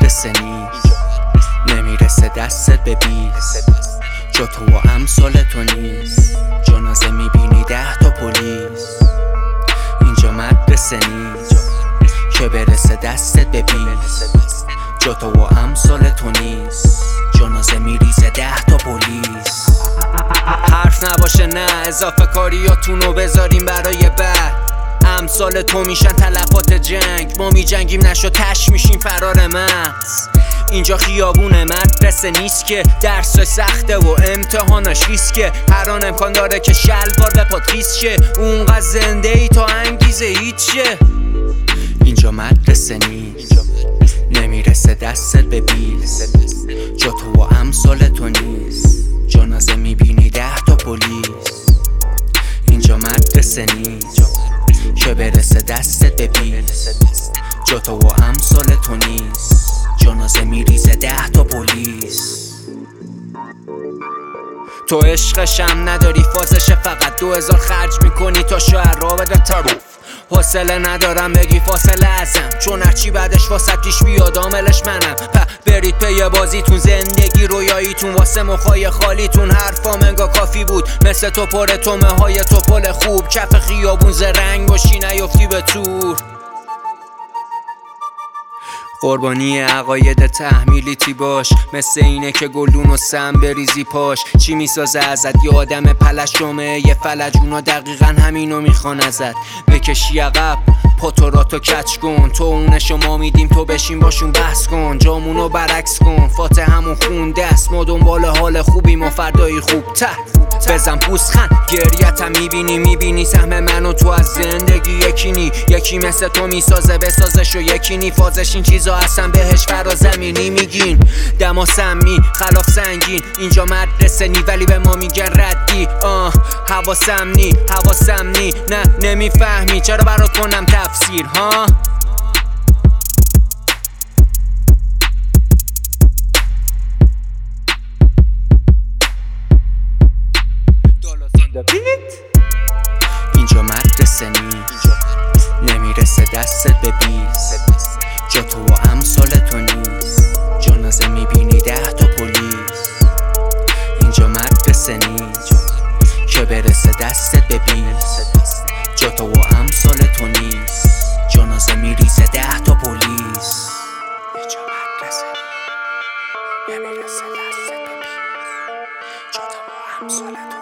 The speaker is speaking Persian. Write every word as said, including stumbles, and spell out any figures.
مدرسه نیست، نمیرسه دستت به بیست، جا تو و امثال تو نیست. جنازه میبینی ده تا پلیس. اینجا مدرسه نیست که برسه دستت به بیست، جا تو و امثال تو نیست. جنازه میریزه ده تا پلیس. حرف نباشه نه، اضافه کاریاتونو بذاریم برای بعد. امثال تو میشن تلفات جنگ، ما میجنگیم نشو تش میشیم فرار مغز. اینجا خیابون مدرسه نیست که درس سخته و امتحاناش ریسکه. هر آن امکان داره که شلوار به پات خیس شه، اونقدر زنده ای تا انگیزه هیچه. اینجا مدرسه نیست، نمیرسه دستت به بیست، جا تو و امثال تو نیست. جنازه میبینی ده تا پلیس. اینجا مدرسه نیست که برسه دستت به بیست، جا تو و امثال تو نیست. جنازه میریزه ده تا پلیس. تو عشقشم نداری، فازش فقط دو هزار خرج میکنی تا شعر را بده تروف. حوصله ندارم بگی فاصله ازم، چون هرچی بعدش واسه پیش بیاد عاملش منم. په برید پی بازیتون، زندگی رویاییتون واسه مخای خالیتون. حرفام انگا کافی بود، مثل تو پر تومه های تو پل خوب. کف خیابون زرنگ باشی نیفتی به تور. قربانی عقاید تحمیلیتی باش، مثل اینه که گلدون و سم بریزی پاش. چی میسازه ازت یه آدم پلشومه، یه فلج اونا دقیقا همینو میخوان ازت. بکشی عقب پاتوراتو کچ کن، تو اونشو ما میدیم تو بشین باشون بحث کن. جامونو برعکس کن، فاتح همون خون دست. ما دنبال حال خوبیم و فردایی خوب ته. بزن پوزخند گریتم میبینی، میبینی سهم منو تو از زندگی یکی نی. یکی مثل تو میسازه بسازش و یکی نی. فازش این چیزا اصلا بهش فرازمینی میگین. دما سمی خلاف سنگین، اینجا مدرسه نی ولی به ما میگن ردی. آه حواسم نی حواسم نی، نه نمیفهمی چرا برات کنم تفسیر ها. اینجا مدرسه نیست، نمیرسه دستت به بیست، جا تو و امثال تو نیست. جنازه میبینی ده تا پلیس. اینجا مدرسه نیست که برسه دستت به بیست، جا تو و امثال تو نیست. جنازه میریزه ده تا پلیس. اینجا مدرسه نیست، نمیرسه دستت به بیست، جا تو و امثال تو